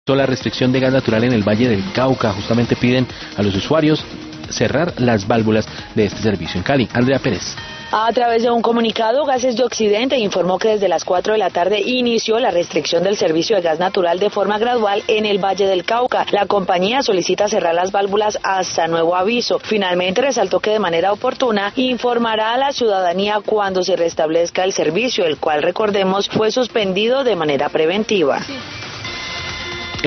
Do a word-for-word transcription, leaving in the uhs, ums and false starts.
La restricción de gas natural en el Valle del Cauca. Justamente piden a los usuarios cerrar las válvulas de este servicio. En Cali, Andrea Pérez. A través de un comunicado, Gases de Occidente informó que desde las cuatro de la tarde inició la restricción del servicio de gas natural de forma gradual en el Valle del Cauca. La compañía solicita cerrar las válvulas hasta nuevo aviso. Finalmente resaltó que de manera oportuna informará a la ciudadanía cuando se restablezca el servicio, el cual, recordemos, fue suspendido de manera preventiva. Sí.